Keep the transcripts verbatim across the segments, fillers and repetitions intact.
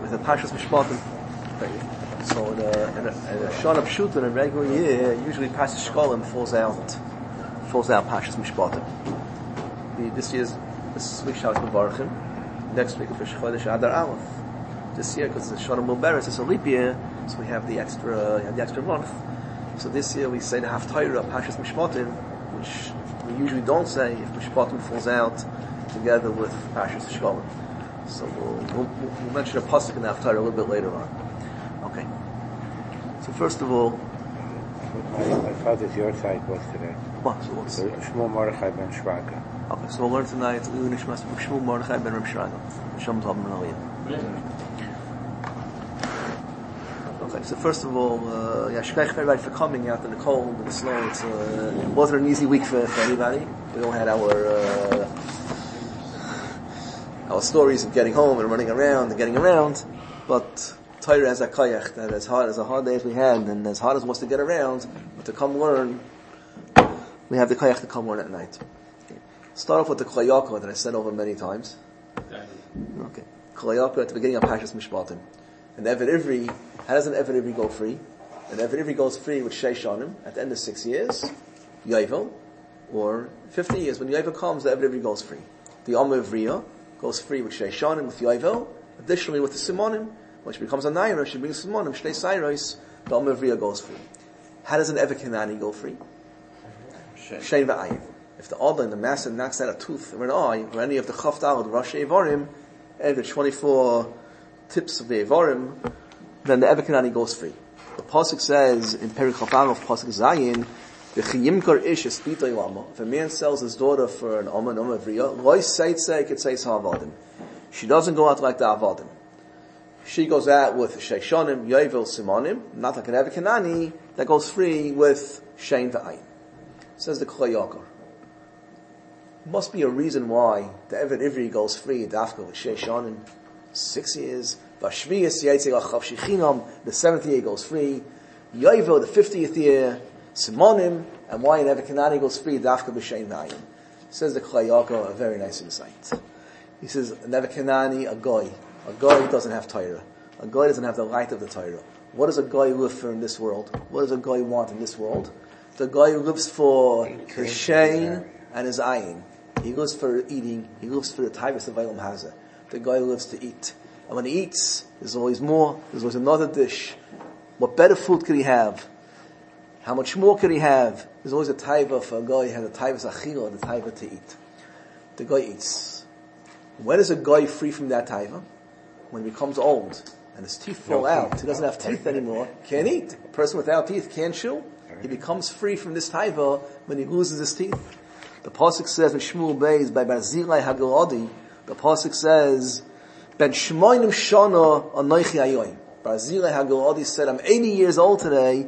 with the Pashas Mishpatim. So in a, in a, in a Shana Pshut, in a regular year, usually Pashas Shkolim falls out, falls out Pashas Mishpatim. The, this year's, this week's Shabbos Mevarachim. Next week is Chodesh Adar Aleph. This year, because it's Shana Mubarak, it's a leap year, so we have the extra, we have the extra month. So this year we say the Haftarah Pashas Mishpatim, which we usually don't say if Mishpatim falls out together with Pashas Shkolim. So we'll, we'll, we'll mention a pasuk in the Haftarah a little bit later on. Okay. So first of all, my father's your side was today. What? So what's Shmuel Mordechai ben Shraga. Okay, so we'll learn tonight Nishmas Shmuel Mordechai ben Reb Shraga. Shem Tov Ben Okay, so first of all, uh, yeah, shkayach everybody for coming out in the cold and the snow. It's, uh, it wasn't an easy week for, for anybody. We all had our, uh, our stories of getting home and running around and getting around, but Torah has a koyach that as hard as the hard days we had and as hard as it was to get around, but to come learn, we have the koyach to come learn at night. Okay. Start off with the koyaka that I said over many times. Okay. Koyaka at the beginning of Pashas Mishpatim. And Eved Ivri, how does an Eved Ivri go free? An Eved Ivri goes free with Shei Shanim at the end of six years, Yovel, or fifty years. When Yovel comes, the Eved Ivri goes free. The Om Ivriya goes free with Shei Shanim, with Yovel. Additionally, with the Simonim, when she becomes a Naira, she brings Simonim, Shnei Sairos, the Om Ivriya goes free. How does an Eved Kenani go free? Shein V'ayin. If the Adon, the master, knocks out a tooth or an eye, or any of the Chaftal, the Rosh Evarim, every twenty-four tips of the Evarim, then the Eved Kenani goes free. The Pasuk says, in Perek Chafal of Pasuk Zayin, V'chiyimkar ish espitay lama. If a man sells his daughter for an Oma, an Oma Vriya, loy seitzei kitzeis ha'avadim. She doesn't go out like the Avadim. She goes out with Sheishonim, Yovel, Simonim, not like an Eved Kenani, that goes free with Shein V'ayin. Says the Kol Yakar. Must be a reason why the Eved Ivri goes free, Dafka with Sheishonim, six years. Vashviyas Yaitze Lachav Shechinam, the seventh year goes free. Yovel, the fiftieth year, Simonim, and why an Eved Kenani goes free, Dafka b'Shein V'ayin. Says the Kol Yakar, a very nice insight. He says, an Eved Kenani, a goy. A goy doesn't have Torah. A goy doesn't have the light of the Torah. What does a goy live for in this world? What does a goy want in this world? The goy lives for his shein and his ayin. He lives for eating. He lives for the taivas of Eilam Hazeh. The goy lives to eat. And when he eats, there's always more. There's always another dish. What better food could he have? How much more could he have? There's always a taiva for a goy. He has a taivas achila, the taiva to eat. The goy eats. When is a goy free from that taiva? When he becomes old and his teeth fall out, he doesn't have teeth anymore, can't eat. A person without teeth can't chew. He becomes free from this taiva when he loses his teeth. The pasuk says in Shmuel Beis by Barzilai Hagaladi, the pasuk says, Ben Shmoinim Shana Anoichi Ayoim. Barzilai Hagaladi said, I'm eighty years old today.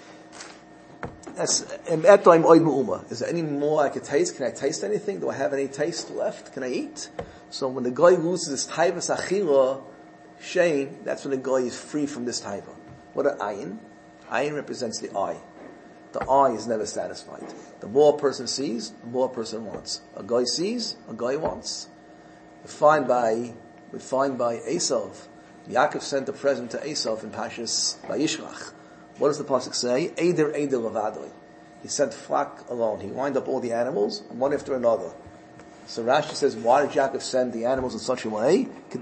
Is there any more I could taste? Can I taste anything? Do I have any taste left? Can I eat? So when the guy loses his taivas achila, shein, that's when the guy is free from this taiva. What are ayin? Ayin represents the eye. The eye is never satisfied. The more a person sees, the more a person wants. A guy sees, a guy wants. We find by, we find by Esav, Yaakov sent a present to Esav in Pashas Vayishlach. What does the pasuk say? Eider eider levadoi. He sent flock alone. He lined up all the animals, one after another. So Rashi says, why did Yaakov send the animals in such a way? To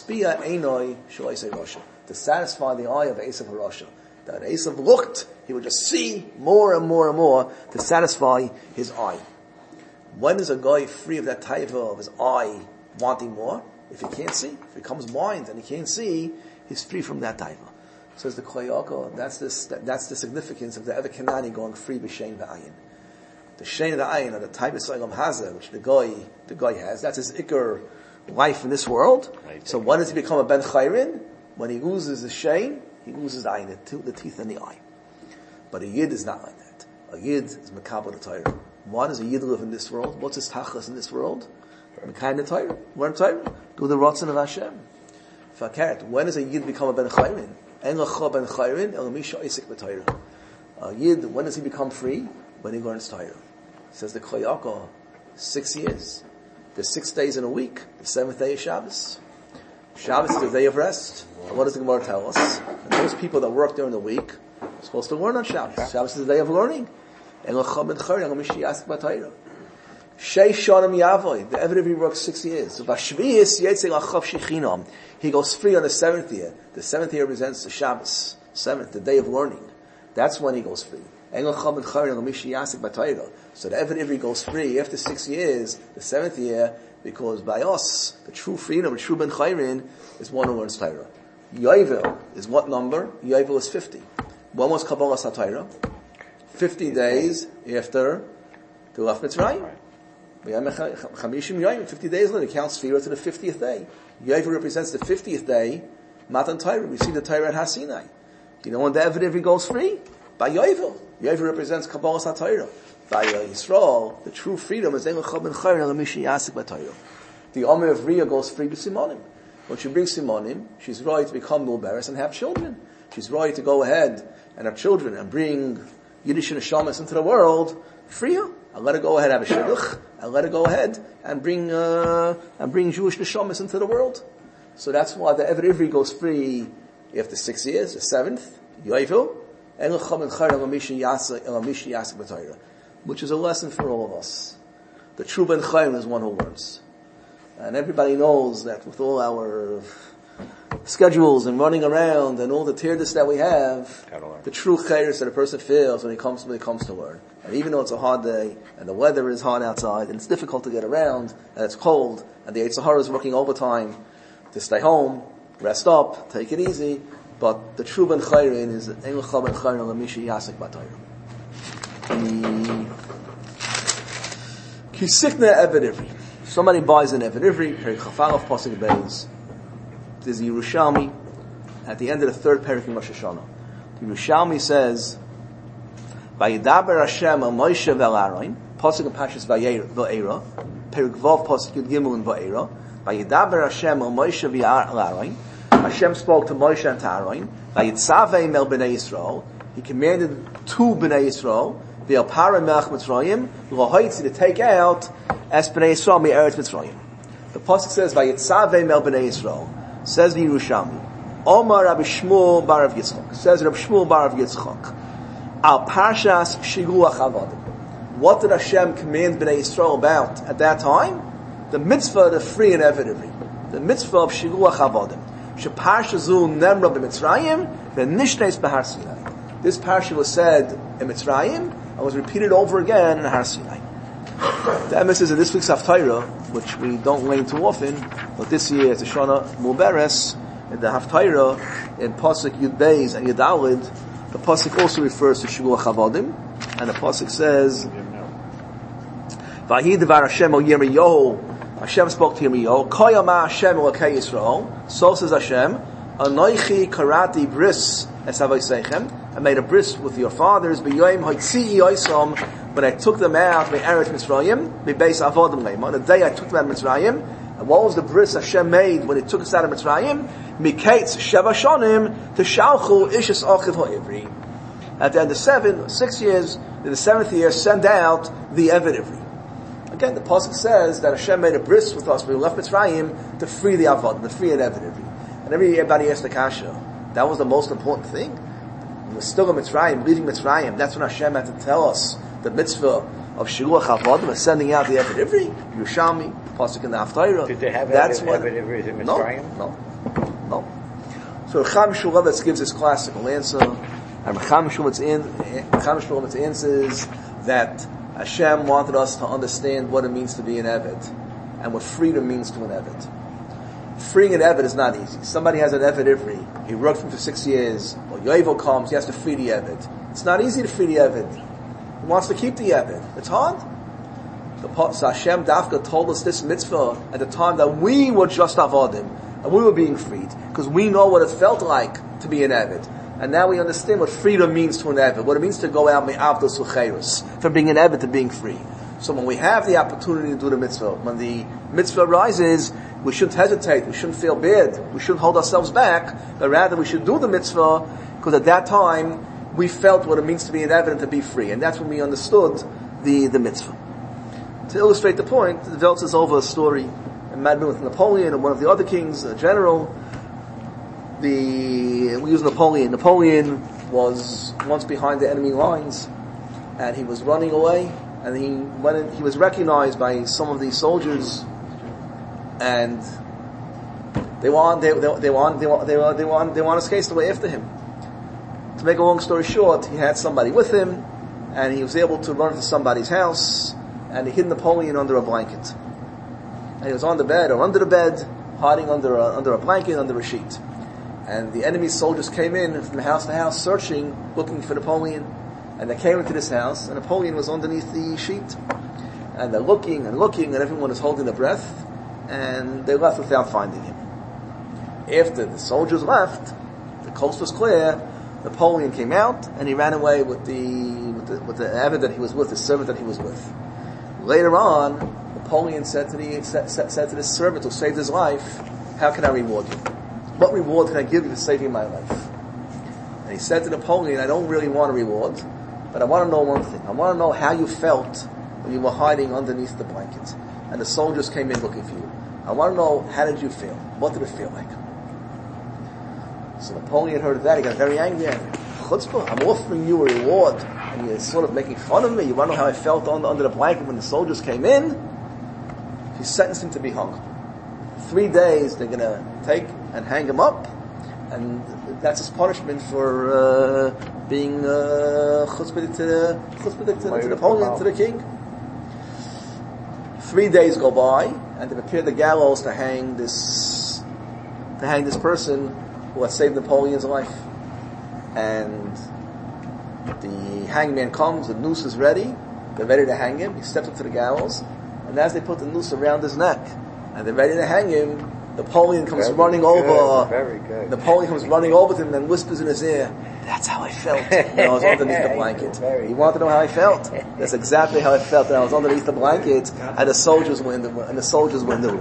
satisfy the eye of Esav HaRasha. That Esav looked, he would just see more and more and more to satisfy his eye. When is a guy free of that taiva of his eye wanting more? If he can't see, if he becomes blind and he can't see, he's free from that taiva. Says the Kol Yakar, that's this, that, that's the significance of the Eved Kenani going free b'Shein V'ayin. The Shein of the Ayin, or the Taibas Eilam Hazeh, which the guy, the guy has, that's his ikar life in this world. So when does he become a Ben Chayrin? When he loses the Shein, he loses the Ayin, the, the teeth and the eye. But a Yid is not like that. A Yid is Mekabel the Torah. Why does a Yid live in this world? What's his tachlis in this world? Mekayim the Torah. Learn Torah. Do the Ratzon of Hashem. Fakat, when does a Yid become a Ben Chayrin? En lecha ben Chayrin, el misha isik b'Torah. A Yid, when does he become free? When he learns Torah. Says the Kol Yakar, six years. There's six days in a week. The seventh day is Shabbos. Shabbos is a day of rest. And what does the Gemara tell us? And those people that work during the week are supposed to learn on Shabbos. Shabbos is a day of learning. Shei Shanam Yavoy, the Eved Ivri works six years. So Bashvius Yetzei Lachav Shechinam, he goes free on the seventh year. The seventh year represents the Shabbos, seventh, the day of learning. That's when he goes free. So the Eved Ivri goes free after six years, the seventh year, because by us, the true freedom, the true Ben Chayrin, is one who learns Torah. Yovel is what number? Yovel is fifty. When was Kabbalah HaTorah? Fifty days after the Lef Mitzrayim. Fifty days later, counts Sfira to the fiftieth day. Yovel represents the fiftieth day, Matan Torah. We see the Torah at Har Sinai. You know when the Eved Ivri goes free? By Yovel. Yovel represents Kabbalah HaTorah. By Yisrael, the true freedom is the Omer of Riyah goes free with Simonim. When she brings Simonim, she's right to become Mulberes and have children. She's right to go ahead and have children and bring Yiddish and Neshamas into the world, freer. I'll let her go ahead and have a shidduch. I'll let her go ahead and bring, uh, and bring Jewish Neshamas into the world. So that's why the Eved Ivri goes free after six years, the seventh, Yovel, which is a lesson for all of us. The true Ben Chayim is one who learns. And everybody knows that with all our schedules and running around and all the tiredness that we have, the true chayris that a person feels when he comes when he comes to learn. And even though it's a hard day and the weather is hot outside and it's difficult to get around and it's cold and the Yetzer Hara is working overtime to stay home, rest up, take it easy, but the true Ben Chayrin is Ein L'cha Ben Chayrin L'mishi Yasek B'Torah. Kisikna Eved Ivri. Somebody buys an Eved Ivri, Perik Chafalov Pasuk Beis. There's the Yerushalmi at the end of the third Perik in Rosh Hashanah. The Yerushalmi says, Vayidaber Hashem al Moshe vel Aaron, Pasuk in Pashas Va'era, Perik Vav Pasuk Yud Gimel in Va'era. Vayidaber Hashem al Moshe vel Aaron. Hashem spoke to Moshe and to Aaron. Vayitzavei mel Bnei Yisrael. He commanded to Bnei Yisrael, V'al Parah Melech Mitzrayim, L'hoitzi to take out Es Bnei Yisrael Me'eretz Mitzrayim. The pasuk says, "Vayitzavei Mel Bnei Yisrael." Says the Yerushalmi, Omar Rabbi Shmuel Bar of Yitzchak. Says Rabbi Shmuel Bar of Yitzchak, Al Parshas Shiguach Avodim. What did Hashem command Bnei Yisrael about at that time? The mitzvah to free an Eved Ivri. The mitzvah of Shiguach Avodim. Sheparshazu Nemra b'Mitzrayim v'Nishneis b'Har Sinai. This parsha was said in Mitzrayim and was repeated over again in Har Sinai. The emphasis in this week's Haftarah, which we don't learn too often, but this year it's a Shana Mulberes, in the Haftarah, in Pasuk Yud Beis and Yud Alid, the Pasuk also refers to Shiguach Avodim, and the Pasuk says, Vahi Devar Hashem o Yirmiyahu, Hashem spoke to Yirmiyahu, Koyama Hashem Elokei Yisrael, so says Hashem, Anoichi Karati Bris Es Havayseichem, I made a bris with your fathers, B'yoyim Hoitzi'i Yoisom, when I took them out, Me'eretz Mitzrayim, Me'beis Avodim Leim. On the day I took them out of Mitzrayim, and what was the bris Hashem made when He took us out of Mitzrayim? Miketz Sheva Shonim, Teshalchu Ishas Achiv Ha'ivri. At the end of seven, six years, in the seventh year, send out the Eved Ivri. Again, the pasuk says that Hashem made a bris with us when we left Mitzrayim to free the Avodim, to free an Eved Ivri. And everybody asked the kasha, that was the most important thing? We're still in Mitzrayim, leaving Mitzrayim. That's when Hashem had to tell us the mitzvah of Shiguach Avodim, sending out the Eved Ivri, Yerushalmi, pasuk in the Haftarah. Did they have That's Eved Ivri in Mitzrayim? No, no, no. So Recham Shulevitz gives his classical answer, and Recham Shulevitz answers that Hashem wanted us to understand what it means to be an Eved, and what freedom means to an Eved. Freeing an Eved is not easy. Somebody has an Eved Ivri, he worked for him for six years, or Yovel comes, he has to free the Eved. It's not easy to free the Eved. He wants to keep the Eved. It's hard. The so Hashem Dafka told us this mitzvah at the time that we were just Avodim, and we were being freed, because we know what it felt like to be an Eved. And now we understand what freedom means to an Eved, what it means to go out me'avdos u'cheirus, from being an Eved to being free. So when we have the opportunity to do the mitzvah, when the mitzvah arises, we shouldn't hesitate, we shouldn't feel bad, we shouldn't hold ourselves back, but rather we should do the mitzvah, because at that time, we felt what it means to be an Eved and to be free. And that's when we understood the, the mitzvah. To illustrate the point, the Velt says over a story, a might have been with Napoleon or one of the other kings, a general. The, we use Napoleon. Napoleon was once behind the enemy lines, and he was running away, and he went in, he was recognized by some of these soldiers, and they want, they, they, they want, they want, they want, they want, they want to chase away after him. To make a long story short, he had somebody with him, and he was able to run to somebody's house, and he hid Napoleon under a blanket. And he was on the bed, or under the bed, hiding under a, under a blanket, under a sheet. And the enemy soldiers came in from house to house, searching, looking for Napoleon. And they came into this house, and Napoleon was underneath the sheet. And they're looking and looking, and everyone is holding their breath, and they left without finding him. After the soldiers left, the coast was clear, Napoleon came out, and he ran away with the, with the, with the Abbot that he was with, the servant that he was with. Later on, Napoleon said to the, said, said to the servant who saved his life, how can I reward you? What reward can I give you for saving my life? And he said to Napoleon, I don't really want a reward, but I want to know one thing. I want to know how you felt when you were hiding underneath the blanket, and the soldiers came in looking for you. I want to know, how did you feel? What did it feel like? So Napoleon heard that, he got very angry at me. Chutzpah, I'm offering you a reward, and you're sort of making fun of me. You want to know how I felt under, under the blanket when the soldiers came in? He sentenced him to be hung. Three days they're going to take and hang him up, and that's his punishment for uh, being uh, chutzpah to, the, chutzpah to, to, to Napoleon, to the king. Three days go by, and they prepare the gallows to hang this to hang this person who had saved Napoleon's life. And the hangman comes, the noose is ready, they're ready to hang him, he steps up to the gallows, and as they put the noose around his neck, and they're ready to hang him, Napoleon comes very running good, over, very good. Napoleon comes running over to him and whispers in his ear, that's how I felt when I was underneath the blanket. You want to know how I felt? That's exactly how I felt when I was underneath the blanket, and the soldiers were in the, and the soldiers were in the room.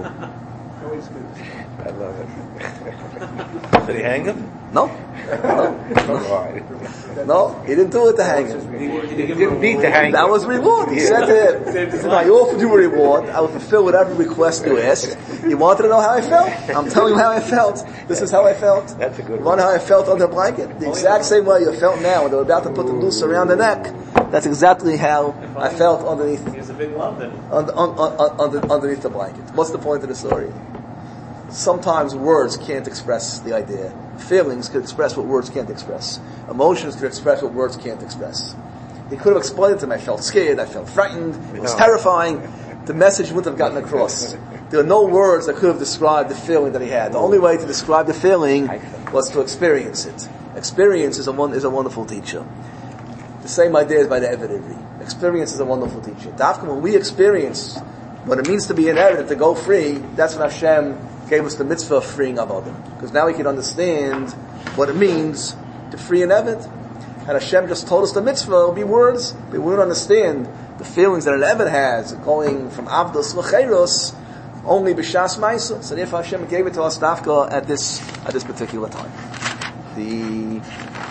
I love it. Did he hang him? No. No. No, he didn't do it to hang him. He didn't need to hang That him. was reward. He said to him, listen, I offered you a reward. I will fulfill whatever request you asked. You wanted to know how I felt? I'm telling you how I felt. This is how I felt. That's a good You one. want to know how I felt under the blanket? The exact same way you felt now when they were about to put the noose around the neck. That's exactly how I felt underneath, He's a big love then. under, under, under, underneath the blanket. What's the point of the story? Sometimes words can't express the idea. Feelings could express what words can't express. Emotions could express what words can't express. He could have explained it to me. I felt scared, I felt frightened, it was No. terrifying. The message wouldn't have gotten across. There are no words that could have described the feeling that he had. The only way to describe the feeling was to experience it. Experience is a, one, is a wonderful teacher. The same idea is by the Eved Ivri. Experience is a wonderful teacher. Dafka, when we experience what it means to be an Eved, to go free, that's when Hashem gave us the mitzvah of freeing Avodim. Because now we can understand what it means to free an Eved. And Hashem just told us the mitzvah, it will be words, but we wouldn't understand the feelings that an Eved has, going from Avdos L'Cheiros, only B'Shas Ma'isa. So therefore Hashem gave it to us, Dafka, at this, at this particular time. The,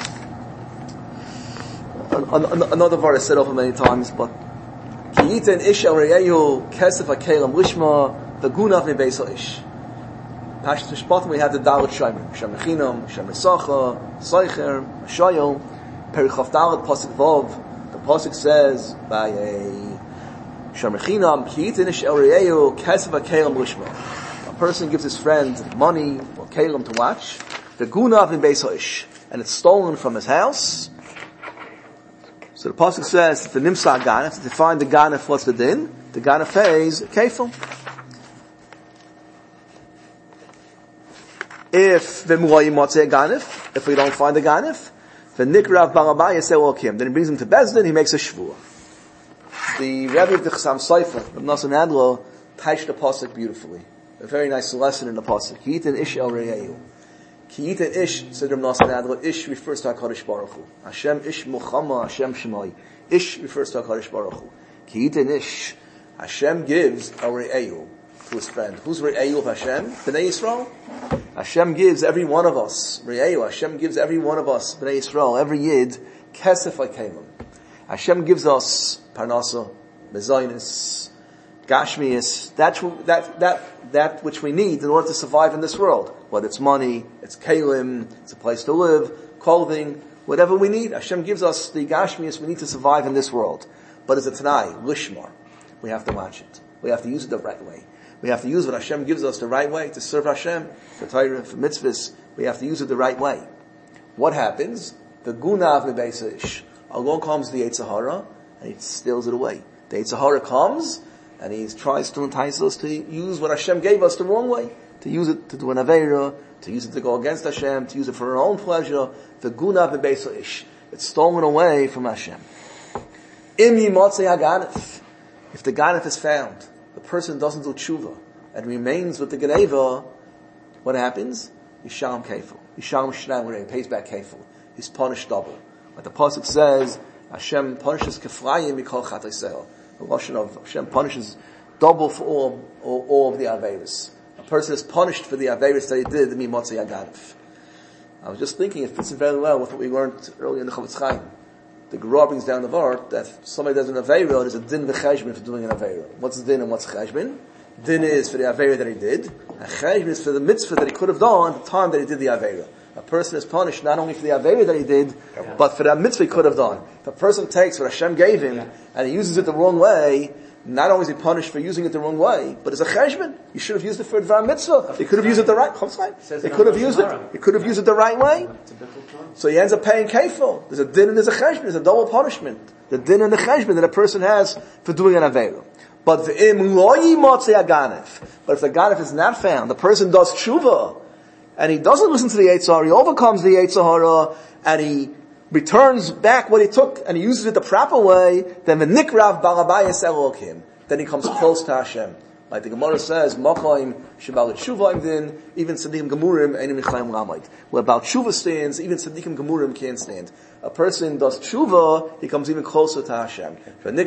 an, an, another word I said over many times, but, Ki yiten ish el re'ehu kesef ha'kelam lishma, v'gunav mi'beis ha'ish. Pashtus Mishpatim, we have the Dalet Shaimer, Shem Rechinam, Shem Resacha, Seicher, Shayel, Perichav Dalet, Pasuk Vov. The Pasuk says, by a Shem Rechinam, Ki yitin ish el re'ehu kesef ha'kelam lishma. A person gives his friend money or kelim to watch, v'gunav mi'beis ha'ish, and it's stolen from his house. So the Pasuk says, if the Nimsa Ganef, if they find the Ganef, what's the din? The Ganef pays kefil. If the Mulayim Motzei Ganef, if we don't find the Ganef, the Nikrav Balabai Yisrael then he brings him to Bezdin, he makes a shvur. The Rebbe of the Chassam Sofer, Reb Nosson Adlo, touched the Pasuk beautifully. A very nice lesson in the Pasuk. Ki yitin ish el re'ehu. Ki yitin ish, said Reb Nosson Adlo, ish refers to HaKadosh Baruch Hu. Hashem ish Muchama, Hashem Shemai. Ish refers to HaKadosh Baruch Hu. Ki yitin ish, Hashem gives el re'ehu to his friend. Who's re'ehu of Hashem? B'nai Yisrael? Hashem gives every one of us, re'ehu, Hashem gives every one of us, B'nai Yisrael, every Yid, kesef ha'kelim. Hashem gives us parnasa, mezainis, gashmias. That's that that that which we need in order to survive in this world. Whether it's money, it's kalim, it's a place to live, clothing, whatever we need. Hashem gives us the gashmias we need to survive in this world. But as a tanai, lishmar, we have to watch it. We have to use it the right way. We have to use what Hashem gives us the right way to serve Hashem, for Torah, for mitzvahs. We have to use it the right way. What happens? The gunav lebeisayish. Along comes the Yetzer Hara, and he steals it away. The Yetzer Hara comes, and he tries to entice us to use what Hashem gave us the wrong way. To use it to do an aveira, to use it to go against Hashem, to use it for our own pleasure. The gunav lebeisayish. It's stolen away from Hashem. Im yimotzei haganif. If the ganif is found, the person doesn't do tshuva and remains with the geneva, what happens? Yisham kefil. Yisham shnei, he pays back kefil. He's punished double. Like the pasuk says, Hashem punishes keflayim mikol chataisel. The lashon of Hashem punishes double for all, all, all of the averis. A person is punished for the averis that he did, the mimotzei haganif. I was just thinking, it fits in very well with what we learned earlier in the Chavetz Chaim. The Gemara brings down the vart that if somebody does an aveira, there's a din v'cheshbon for doing an aveira. What's din and what's cheshbon? Din is for the aveira that he did, and cheshbon is for the mitzvah that he could have done at the time that he did the aveira. A person is punished not only for the aveira that he did, yeah. but for that mitzvah he could have done. If a person takes what Hashem gave him, yeah. and he uses it the wrong way, not only is he punished for using it the wrong way, but it's a cheshbon. You should have used it for a mitzvah. He could have used it the right way. He could have used it. He could have used it the right way. So he ends up paying kefil. There's a din and there's a cheshbon. There's a double punishment. The din and the cheshbon that a person has for doing an aveira. But the im lo yimotzei haganif. But if the ganif is not found, the person does tshuva, and he doesn't listen to the Yetzer Hara, he overcomes the Yetzer Hara, and he returns back what he took, and he uses it the proper way, then the nikrav barabayas elokim. Then he comes close to Hashem. Like the Gemara says, Machaim Shabal Tshuva Din, even Tzadikim Gemurim Einim Nichayim Lamayt. Where about Tshuva stands, even Tzadikim Gemurim can't stand. A person does Tshuva, he comes even closer to Hashem.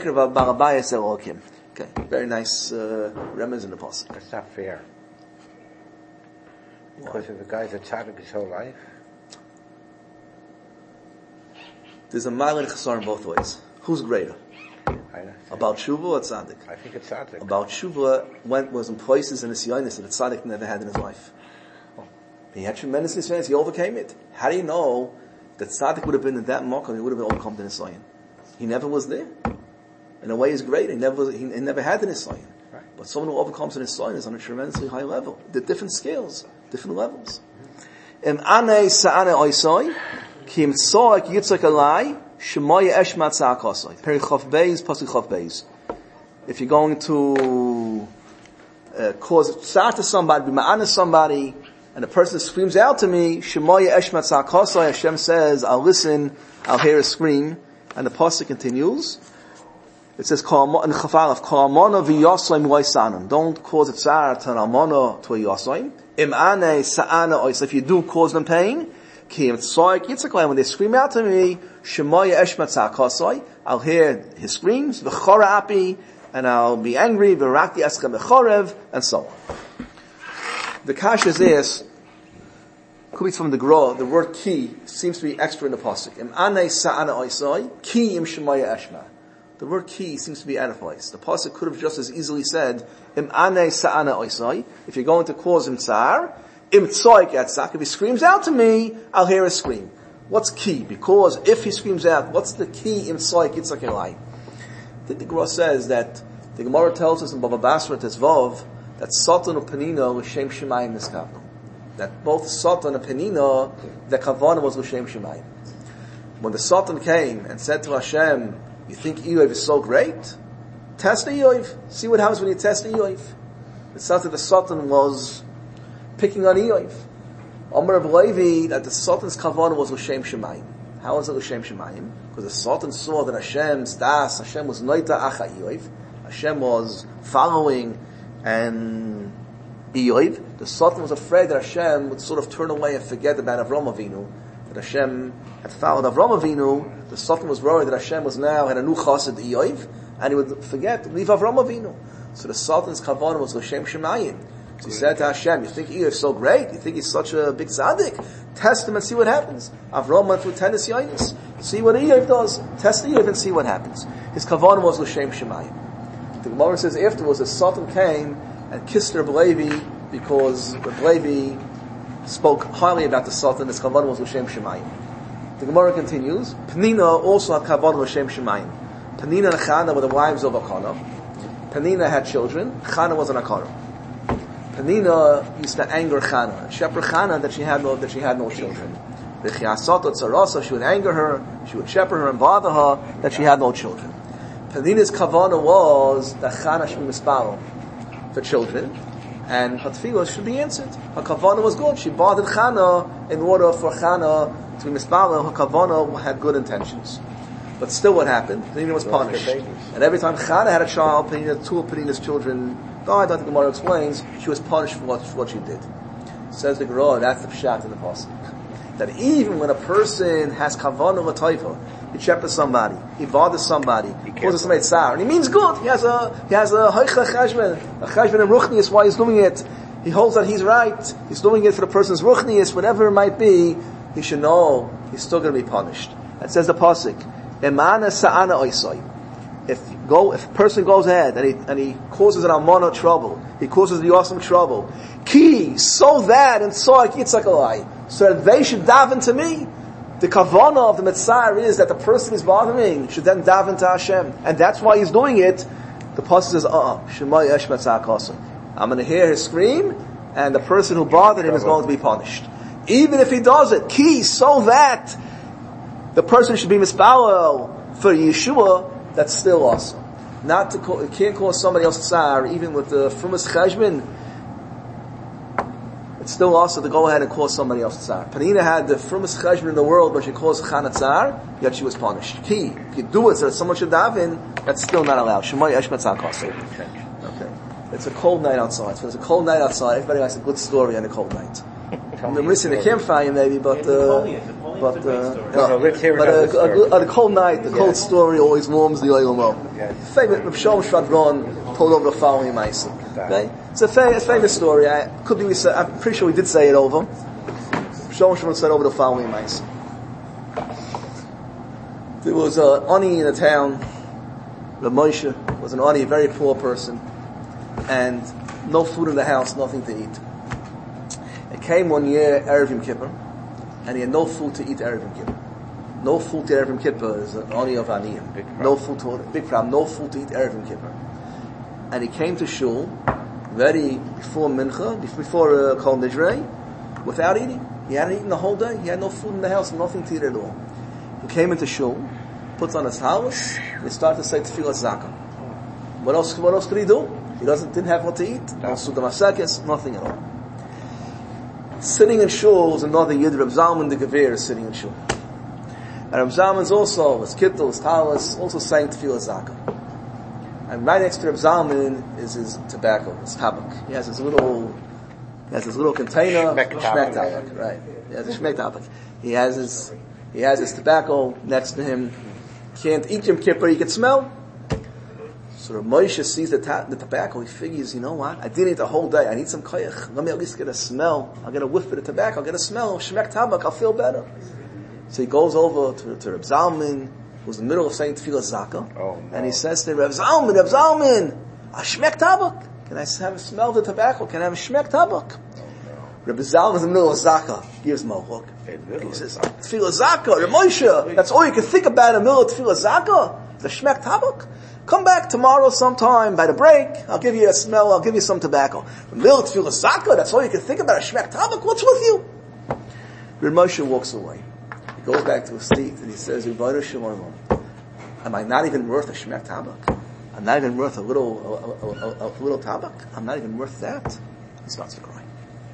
Okay, very nice uh, remez in the pasuk. That's not fair. Because if the guy's a tzaddik his whole life. There's a mile and chasar in both ways. Who's greater? About Tshuva or Tzaddik? I think it's Tzaddik. About Tshuva went, was in places in his Yonis that a Tzaddik never had in his life. Oh. He had tremendous experience, he overcame it. How do you know that Tzaddik would have been in that Makkah, he would have been overcome in his Zion? He never was there. In a way he's great, he never was, he, he never had in his Zion. Right. But someone who overcomes in his Zion is on a tremendously high level. They're different scales, different levels. Im ane sa'ane oisoi, kim tzoak yitzak alai, Shemaya Eshmat Sa'akosai. Perichof Beis, Pasuk Chof Beis. If you're going to uh, cause tzar to somebody, be ma'ana somebody, and the person screams out to me, Shemaya Eshmat Sa'akosai, Hashem says, I'll listen, I'll hear a scream, and the Pasuk continues. It says, in Chafalaf, Ka'amona v'yosayim loisanim. Don't cause a tzar to an amona to a yosayim. Im ane sa'ana ois. If you do cause them pain, when they scream out to me, Shemaya Eshmat Sa'akosai, I'll hear his screams, V'chora api, and I'll be angry, V'rakti eschem b'chorev, and so on. The kash is this, could be from the Gra, the word ki seems to be extra in the pasuk. Im ane sa'ana oisai, ki im Shemaya Eshma. The word ki seems to be out of place. The pasuk could have just as easily said, Im ane sa'ana oisai, if you're going to cause him tsar, Im tzoik yatzak, if he screams out to me, I'll hear a scream. What's key? Because if he screams out, what's the key? Im tzoik yitzak elai. I think the Gemara says that, the Gemara tells us in Bava Basra Tetzvav, that Satan and Penina l'shem shemayim niskavnu. That both Satan and Penina, the kavanah was l'shem shemayim. When the Satan came and said to Hashem, you think Eoiv is so great? Test the Eoiv. See what happens when you test the Eoiv. It sounds like the Satan was picking on Eoiv. Omer of Levi, that the Satan's kavanah was l'shem shemayim. How was it l'shem shemayim? Because the Satan saw that Hashem's das, Hashem was noita acha Eoiv. Hashem was following and Eoiv. The Satan was afraid that Hashem would sort of turn away and forget about Avraham Avinu. That Hashem had followed Avraham Avinu. The Satan was worried that Hashem was now had a new chassid Eoiv, and he would forget, leave Avraham Avinu. So the Satan's kavanah was l'shem shemayim. So he said to Hashem, you think Eoiv is so great? You think he's such a big tzaddik? Test him and see what happens. Avraham went through ten nisyonos. See what Eoiv does. Test Eoiv and see what happens. His kavanah was l'shem shemayim. The Gemara says afterwards, the Satan came and kissed Reb Levi because Reb Levi spoke highly about the Sultan. His kavanah was L'Shem Shemayim. The Gemara continues. Penina also had kavanah L'Shem Shemayim. Penina and Chana were the wives of Akana. Penina had children. Chana was an Akana. Penina used to anger Chana, shepherd Chana that she had no that she had no children. She would anger her, she would shepherd her and bother her that she had no children. Penina's kavanah was that Chana should be misparo for children, and her tefillah should be answered. Her kavanah was good. She bothered Chana in order for Chana to be misparo. Her kavanah had good intentions. But still what happened? Penina was punished. And every time Chana had a child, Penina, two of Penina's children died, like the Gemara explains, she was punished for what, for what she did. Says the Gemara, that's the pshat in the pasuk. That even when a person has kavanah v'taifa, he shepherds somebody, he bothers somebody, he causes somebody tzar, and he means good. He has a he has a hoicha cheshbon, a cheshbon and ruchnius. Why he's doing it? He holds that he's right. He's doing it for the person's ruchnius, whatever it might be. He should know he's still going to be punished. That says the pasuk. Emana sa'ana oisai. If go, if a person goes ahead and he and he causes an almana trouble, he causes the awesome trouble. Ki, so that and so like Yitzchakalai, so that they should daven to me. The kavanah of the Mitzvah is that the person is bothering should then daven to Hashem, and that's why he's doing it. The pasuk says, "Uh, Shema Yesh Matzah Kasa." I'm going to hear his scream, and the person who bothered him is going to be punished, even if he does it. Ki, so that the person should be mispalel for Yeshua. That's still awesome. Not to call, you can't call somebody else tsar, even with the frumas cheshbon. It's still awesome to go ahead and call somebody else tsar. Penina had the frumas cheshbon in the world, but she calls Chana tsar, yet she was punished. Ki, if you do it so that someone should daven, that's still not allowed. Shema Yesh Matzah Kasa. Okay. It's a cold night outside. So it's a cold night outside. Everybody likes a good story on a cold night. I'm missing the campfire maybe, but uh, but uh, no, but a, a, a, a cold night, the cold story always warms the oil well. Favorite Rav Shalom Shvadron told over the following ma'aser. Okay, it's a famous, famous story. I could be. I'm pretty sure we did say it over. Rav Shalom Shvadron said over the following ma'aser. There was an ani in a town. Rav Moshe was an ani, a very poor person, and no food in the house, nothing to eat. Came one year Erev Yom Kippur, and he had no food to eat Erev Yom Kippur. No food to Erev Yom Kippur is an ani of aniyim. No food to big problem. No food to eat Erev Yom Kippur. And he came to shul ready before mincha, before uh, Kol Nidrei, without eating. He hadn't eaten the whole day. He had no food in the house, nothing to eat at all. He came into shul, puts on his house, and he started to say Tefillah Zakah. What else? What else could he do? He doesn't didn't have what to eat. No Suda Masakis, nothing at all. Sitting in shul is another Yid, Reb Zalman the Gevir is sitting in shul. And Reb Zalman's also, his kittel, his talis, also saying Tefillah Zakah. And right next to Reb Zalman is his tobacco, his tabak. He has his little, he has his little container, Shmek tabak, right. He has a shmek tabak. He has his, he has his tobacco next to him. Can't eat Yom Kippur, he can smell. So Rav Moshe sees the, ta- the tobacco, he figures, you know what, I didn't eat the whole day, I need some koyach, let me at least get a smell, I'll get a whiff of the tobacco, I'll get a smell, shmek tabak, I'll feel better. So he goes over to, to Reb Zalman, who's in the middle of saying Tefillah Zakah, oh, no. and he says to Reb Zalman, Reb Zalman, a shmek tabak, can I have a smell of the tobacco, can I have a shmek tabak? Oh, no. Reb Zalman's in the middle of Zakah, gives him a hook, he says, Tefillah Zakah, Reb Moshe, that's all you can think about in the middle of Tefillah Zakah, the shmek tabak? Come back tomorrow sometime by the break. I'll give you a smell. I'll give you some tobacco. Milk, tefillah, zakah. That's all you can think about. A shmek tabak. What's with you? Rav Moshe walks away. He goes back to his seat and he says, "Ribono shel olam, am I not even worth a shmek tabak? I'm not even worth a little, a, a, a, a little tabak. I'm not even worth that." He starts to cry.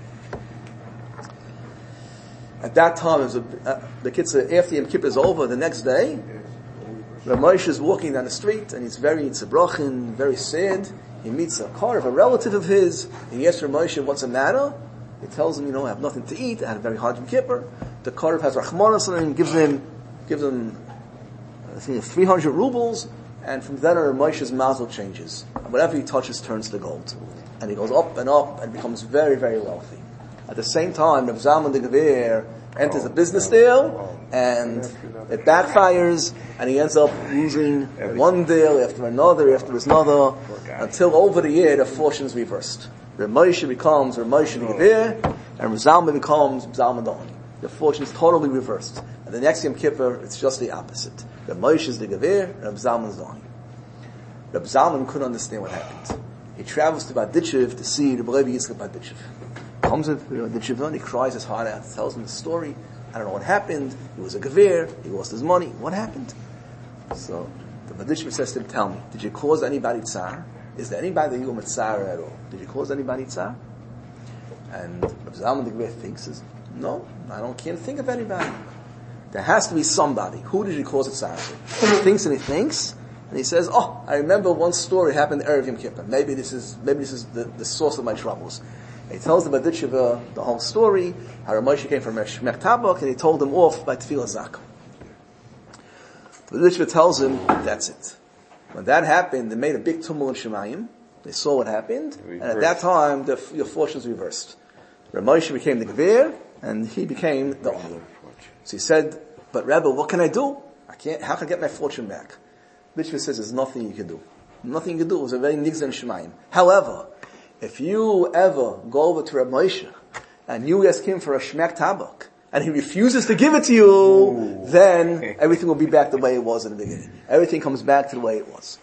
At that time, it was a, uh, the kids after Yom Kippur is over. The next day, Rav Moshe is walking down the street, and he's very tzibrochen, very sad. He meets a car of a relative of his, and he asks Rav Moshe, what's the matter? He tells him, you know, I have nothing to eat, I had a very hard Yom Kippur. The car has rachmanas on him, gives him, gives him, I think, three hundred rubles, and from then on, Rav Moshe's mazel changes. And whatever he touches turns to gold. And he goes up and up, and becomes very, very wealthy. At the same time, Rav Zalman the Gevir enters a business deal, and it backfires, and he ends up losing one deal after another, after another, until over the year the fortune's reversed. Reb Moshe becomes Reb Moshe the Gevir, and Reb Zalman becomes Reb Zalman the Oni. The fortune's totally reversed. And the next Yom Kippur, it's just the opposite. Reb Moshe is the Gevir, and Reb Zalman is the Oni. Reb Zalman couldn't understand what happened. He travels to Berditchev to see Reb Levi Yitzchak Berditchev. Comes with Berditchev and he cries his heart out, tells him the story. I don't know what happened. He was a Gevir, he lost his money. What happened? So the Berditchev says to him, tell me, did you cause anybody tsar? Is there anybody that you were tsar at all? Did you cause anybody tsar? And Reb Zalman the Gevir thinks, says, no, I don't can't think of anybody. There has to be somebody. Who did you cause a tsar to? He thinks and he thinks. And he says, oh, I remember one story happened Erev Yom Kippur. Maybe this is, maybe this is the, the source of my troubles. And he tells the Berditchev the whole story, how Rav Moshe came from Shmek Tabak, and he told him off by Tefillah Zakah. The Berditchev tells him, that's it. When that happened, they made a big tumult in Shemayim. They saw what happened, and at that time, the, your fortunes reversed. Rav Moshe became the Gevir, and he became the Oni. So he said, but Rebbe, what can I do? I can't, how can I get my fortune back? Berditchev says there's nothing you can do. Nothing you can do. It was a very nigzah in Shemayim. However, if you ever go over to Reb Moshe and you ask him for a Shmek Tabak and he refuses to give it to you, Ooh. Then everything will be back the way it was in the beginning. Everything comes back to the way it was.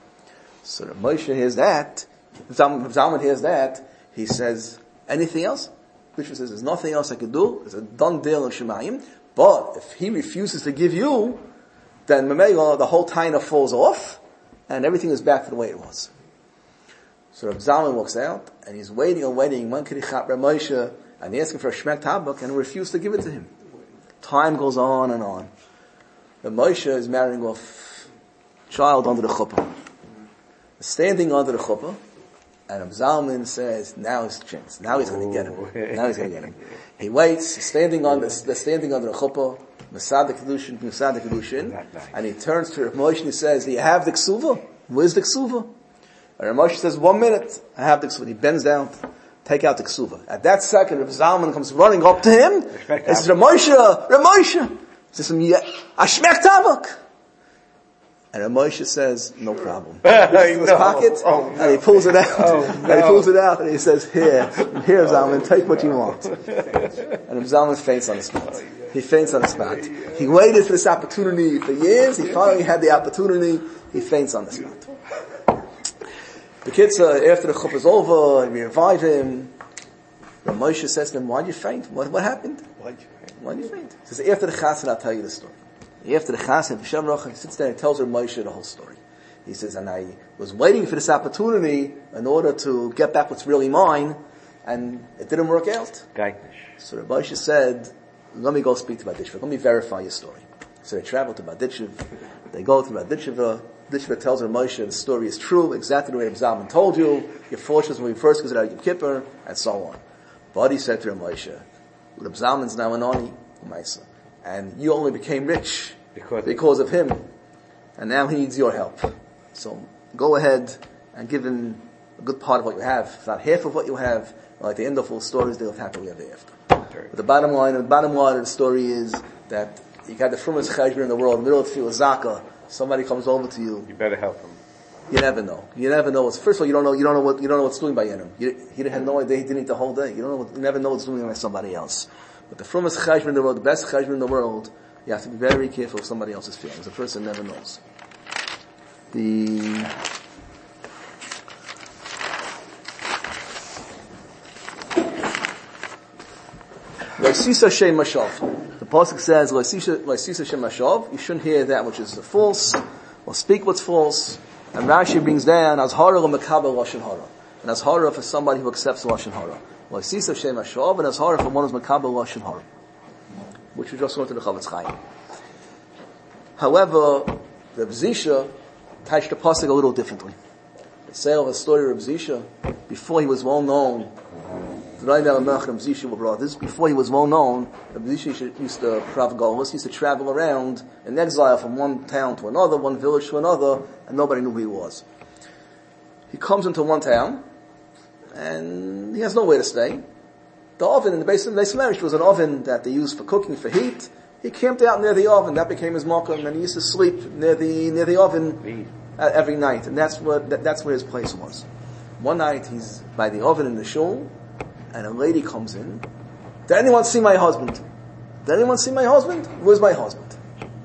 So Reb Moshe hears that. Zalman hears that. He says, anything else? Berditchev says, there's nothing else I can do. It's a done deal in Shemayim. But if he refuses to give you, then Mamela, the whole taina falls off, and everything is back to the way it was. So Reb Zalman walks out, and he's waiting and waiting. When could he chap Reb Moshe, and he asks him for a Shmek Tabak, and he refused to give it to him. Time goes on and on. Reb Moshe is marrying off child under the chuppah. Standing under the chuppah, and Reb Zalman says, now is the chance. Now he's going to get him. Now he's going to get him. He waits, he's standing on the, standing under the chuppah, Masad the Kedushin, Masad the Kedushin, and he turns to Reb Moshe and he says, do you have the Ksuva? Where's the Ksuva? And Reb Moshe says, one minute, I have the Ksuva. He bends down, take out the Ksuva. At that second, Reb Zalman comes running up to him, and says, Reb Moshe, Reb Moshe! He says, a Shmek Tabak! And Reb Moshe says, no problem. He puts it in his pocket, oh, no. And he pulls it out, oh, no. and he pulls it out, and he says, here, here, Zalman, take what you want. And Reb Zalman faints on the spot. He faints on the spot. He waited for this opportunity for years. He finally had the opportunity. He faints on the spot. The kids, uh, after the chuppah is over, we revive him. Rav Moshe says to him, why'd you faint? What, what happened? Why'd you faint? Why'd you faint? He says, after the chassid, I'll tell you the story. After the chassid, Hashem Rocha, he sits there and tells Rav Moshe the whole story. He says, and I was waiting for this opportunity in order to get back what's really mine, and it didn't work out. Geitnish. So Rav Moshe said, let me go speak to Berditchev. Let me verify your story. So they travel to Berditchev. They go to Berditchev. Berditchev tells Rav Moshe the story is true, exactly the way Reb Zalman told you. Your fortunes will be first because of Yom Kippur, and so on. But he said to Rav Moshe, Reb Zalman's now an Oni, and you only became rich because, because of him, and now he needs your help. So go ahead and give him a good part of what you have, if not half of what you have. Like the end of all stories, they'll happily ever after. But the bottom line, the bottom line of the story is that you got the frumas cheshbon in the world, in the middle of Tefillah Zakah, somebody comes over to you. You better help him. You never know. You never know. What's, first of all, you don't know. You don't know what you don't know what's doing by him. You, he had no idea. He didn't eat the whole day. You don't know. What, you never know what's doing by somebody else. But the frumas cheshbon in the world, the best cheshbon in the world, you have to be very careful of somebody else's feelings. The person never knows. The Loisisa Shem Mashav. The pasuk says, Loisisa Shem Mashav. You shouldn't hear that which is false, or speak what's false. And Rashi brings down Azhara L'Makabel Lashon Hara. And Azhara for somebody who accepts Lashon Hara. Loisisa Shem Mashav, and Azhara for one who's Makabel Lashon Hara. Which we just went to the Chavetz Chaim. However, Reb Zisha touched the pasuk a little differently. The sale of the story of Reb Zisha, before he was well known, were brothers. Before he was well known, Reb Zisha used to Prav Golus, used to travel around in exile from one town to another, one village to another, and nobody knew who he was. He comes into one town, and he has nowhere to stay. The oven in the base of the Beis Medrash was an oven that they used for cooking, for heat. He camped out near the oven. That became his makom, and he used to sleep near the near the oven uh, every night. And that's what that, that's where his place was. One night he's by the oven in the shul, and a lady comes in. Did anyone see my husband? Did anyone see my husband? Where's my husband?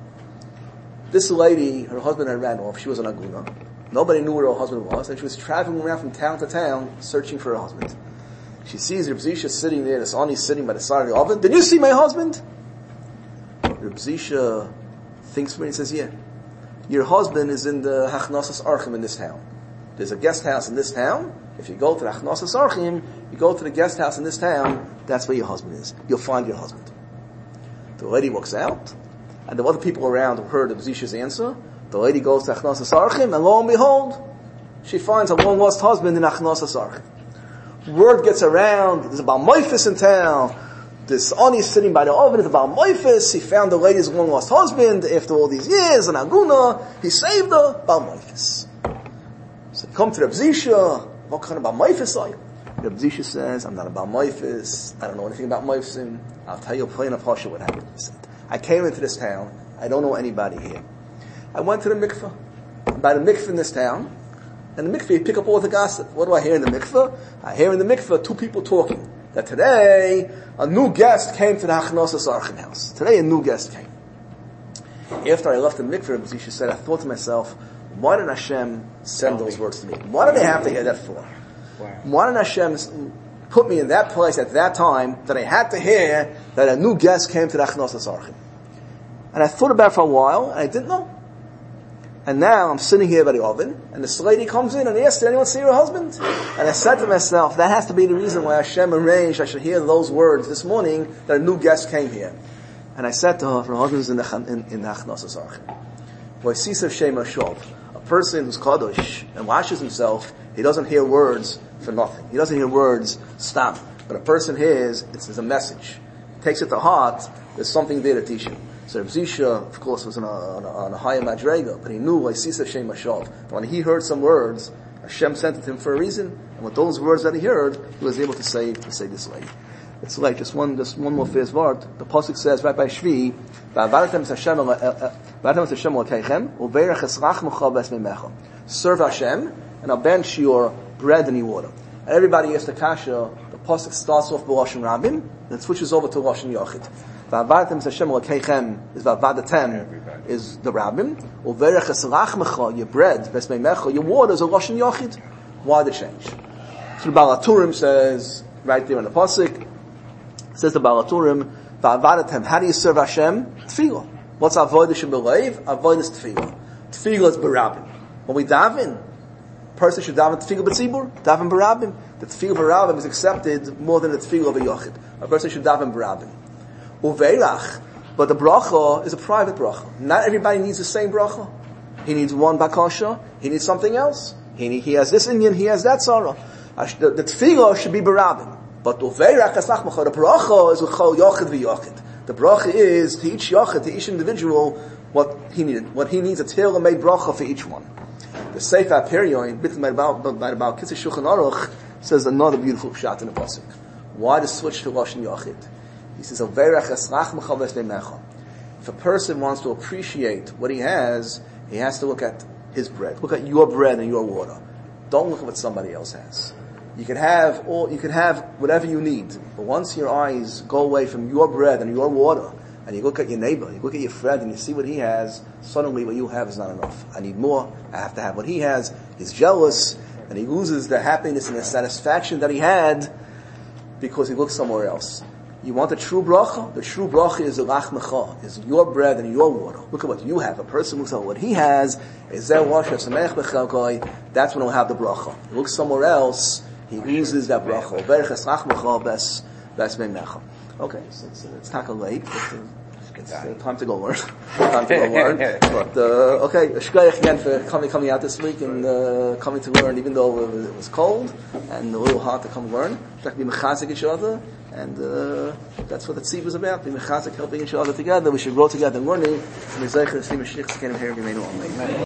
This lady, her husband had ran off. She was an aguna. Nobody knew where her husband was, and she was traveling around from town to town searching for her husband. She sees Reb Zisha sitting there, this Ani sitting by the side of the oven. Did you see my husband? Reb Zisha thinks for me and says, yeah. Your husband is in the Hachnosas Archim in this town. There's a guest house in this town. If you go to the Hachnosas Archim, you go to the guest house in this town, that's where your husband is. You'll find your husband. The lady walks out, and the other people around have heard Reb Zisha's answer. The lady goes to Hachnosas Archim, and lo and behold, she finds her long-lost husband in Hachnosas Archim. Word gets around, there's a Baal Moifis in town. This Ani is sitting by the oven, it's a Baal Moifis. He found the lady's long-lost husband after all these years, an Aguna. He saved her, Baal Moifis. So come to Reb Zisha, what kind of Baal Moifis are you? Reb Zisha says, I'm not a Baal Moifis, I don't know anything about Moifsim. I'll tell you plain of Hasha what happened. He said, I came into this town, I don't know anybody here. I went to the mikveh. I'm by the mikveh in this town. And the mikveh, you pick up all the gossip. What do I hear in the mikveh? I hear in the mikveh two people talking. That today, a new guest came to the Hachnosas Archim house. Today, a new guest came. After I left the mikveh, Reb Zisha said, I thought to myself, why did Hashem send those words to me? Why did they have to hear that for? Wow. Why did Hashem put me in that place at that time that I had to hear that a new guest came to the Hachnosas Archim? And I thought about it for a while, and I didn't know. And now I'm sitting here by the oven, and this lady comes in and asks, did anyone see her husband? And I said to myself, that has to be the reason why Hashem arranged I should hear those words this morning, that a new guest came here. And I said to her, her husband's in the in, in the Hachnosas Archim. A person who's kadosh and washes himself, he doesn't hear words for nothing. He doesn't hear words stop. But a person hears, it's, it's a message. Takes it to heart, there's something there to teach him. So Reb Zisha, of course, was on a, on a, on a higher madrega, but he knew Vaisisa Shem Hashav. When he heard some words, Hashem sent it to him for a reason, and with those words that he heard, he was able to say to say this lady. It's like just one just one more first word. The pasuk says right by Shvi, serve Hashem, and I'll bench your bread and your water. And everybody asks the kasha. The pasuk starts off with Lashon Rabim, then switches over to Lashon Yachid. Va'avatem Hashem l'keichem is va'avatem is the Rabbim. Uverech eslachmecha, your bread, v'esmeimecha, your water is a Lashon Yachid. Why the change? So the Baal HaTurim says right there in the pasuk, says the Baal HaTurim, va'avatem. How do you serve Hashem? Tefillah. What's avodah shebelev? Avodah is tefillah. Tefillah is barabim. When we daven, person should daven tefillah b'tzibur, daven barabim. The tefillah barabim is accepted more than the tefillah of a yachid. A person should daven barabim. Uveirach, but the bracha is a private bracha. Not everybody needs the same bracha. He needs one bakasha, he needs something else. He, he has this Indian, he has that Sarah. The, the tefillah should be barabim. But uveirach asachmacha, the bracha is uchol yachid v'yachid. The bracha is to each yachid, to each individual, what he needed. What he needs, a tailor-made bracha for each one. The Sefer Perioin, written by the Baal Kitzur Shulchan Aruch, says another beautiful shot in the pasuk. Why the switch to Lashon Yachid? He says, if a person wants to appreciate what he has, he has to look at his bread. Look at your bread and your water. Don't look at what somebody else has. You can have all, you can have whatever you need, but once your eyes go away from your bread and your water, and you look at your neighbor, you look at your friend, and you see what he has, suddenly what you have is not enough. I need more. I have to have what he has. He's jealous, and he loses the happiness and the satisfaction that he had because he looks somewhere else. You want the true bracha? The true bracha is the lachmecha, is your bread and your water. Look at what you have. A person looks at what he has, is there washer, samech bechelkoi, that's when he'll have the bracha. He looks somewhere else, he loses that bracha. Berches lachmecha, bes, bes meimecha. Okay, so it's, it's taka late. It's, it's uh, time to go learn. time to go learn. But, uh, okay, shkoyach again for coming, coming out this week and, uh, coming to learn even though it was cold and a little hard to come learn. Like be mechazik each other. And uh, that's what the tzib is about. Be mechazik, helping each other together. We should grow together in learning. And we zeicher to see Mashiach to get him here and remain on.